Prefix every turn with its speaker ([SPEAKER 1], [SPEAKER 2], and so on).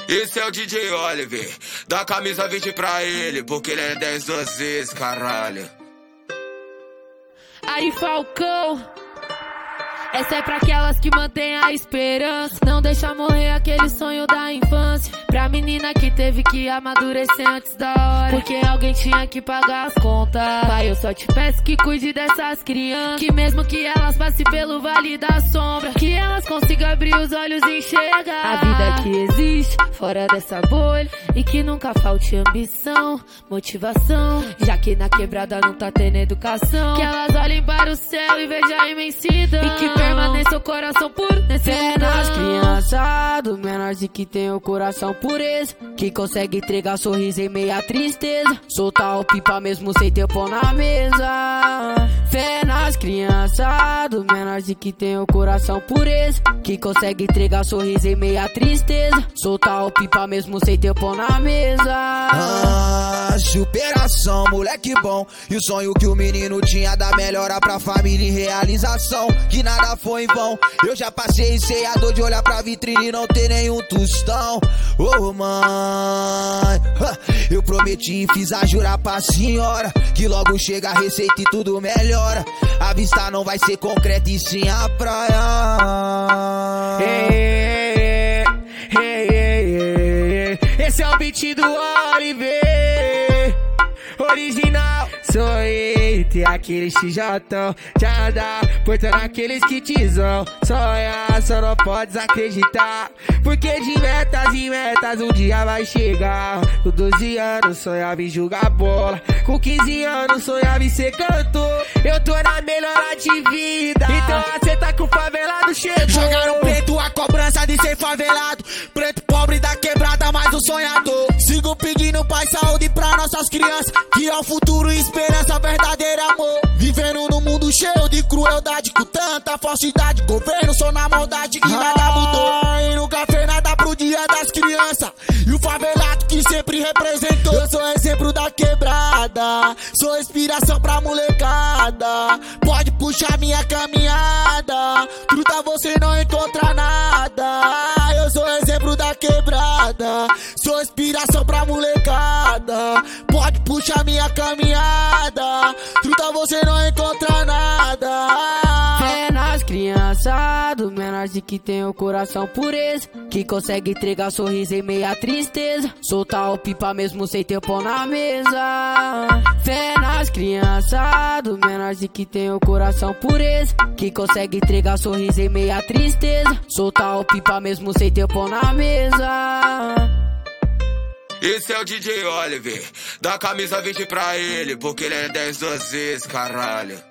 [SPEAKER 1] Esse é o DJ Oliver, dá camisa 20 pra ele, porque ele é 10 duas vezes, caralho.
[SPEAKER 2] Aí, Falcão, essa é pra aquelas que mantêm a esperança, não deixa morrer aquele sonho da infância. Pra menina que teve que amadurecer antes da hora, porque alguém tinha que pagar as contas. Pai, eu só te peço que cuide dessas crianças, que mesmo que elas passem pelo vale da sombra, que elas consigam abrir os olhos e enxergar a vida que existe fora dessa bolha, e que nunca falte ambição, motivação, já que na quebrada não tá tendo educação. Que elas olhem para o céu e vejam a imensidão, e que permaneça o coração puro nesse
[SPEAKER 3] nas crianças do menor de que tem o coração pureza, que consegue entregar sorriso em meio à tristeza, soltar o pipa mesmo sem ter pão na mesa. Fé nas crianças do menor de que tem o coração pureza, que consegue entregar sorriso em meio à tristeza, soltar o pipa mesmo sem ter pão na mesa.
[SPEAKER 4] Superação, moleque bom, e o sonho que o menino tinha da melhora pra família em realização, que nada foi em vão. Eu já passei ceador de olhar pra vitrine e não ter nenhum tostão. Oh mãe, eu prometi e fiz a jurar pra senhora, que logo chega a receita e tudo melhora. A vista não vai ser concreta e sim a praia.
[SPEAKER 3] Esse é o beat do Oliver, original. Sonhei ter aquele XJ, já dá portando aqueles kitzão. Sonhar, só não pode desacreditar, porque de metas em metas um dia vai chegar. Com 12 anos sonhava em jogar bola, com 15 anos sonhava em ser cantor. Eu tô na melhora de vida, então aceita que o favelado chegou.
[SPEAKER 4] Jogaram preto a cobrança de ser favelado, preto pobre da quebrada, mas o sonhador. Sigo pedindo paz, saúde pra nossas crianças, que é o futuro e esperança, verdadeiro amor. Vivendo num mundo cheio de crueldade, com tanta falsidade, governo só na maldade e nada mudou. E nunca fez nada pro dia das crianças, e o favelado que sempre representou. Eu sou exemplo da quebrada, sou inspiração pra molecada. Pode puxar minha caminhada, truta você não encontra nada. Eu sou exemplo da quebrada, sou inspiração pra molecada. Pode puxar minha caminhada, truta você não encontra nada.
[SPEAKER 3] Fé nas crianças do menor de que tem o coração pureza, que consegue entregar sorriso em meio à tristeza, soltar o pipa mesmo sem ter pão na mesa. Fé nas crianças do menor de que tem o coração pureza, que consegue entregar sorriso em meio à tristeza, soltar o pipa mesmo sem ter pão na mesa.
[SPEAKER 1] Esse é o DJ Oliver, dá camisa 20 pra ele, porque ele é 10 duas vezes, caralho.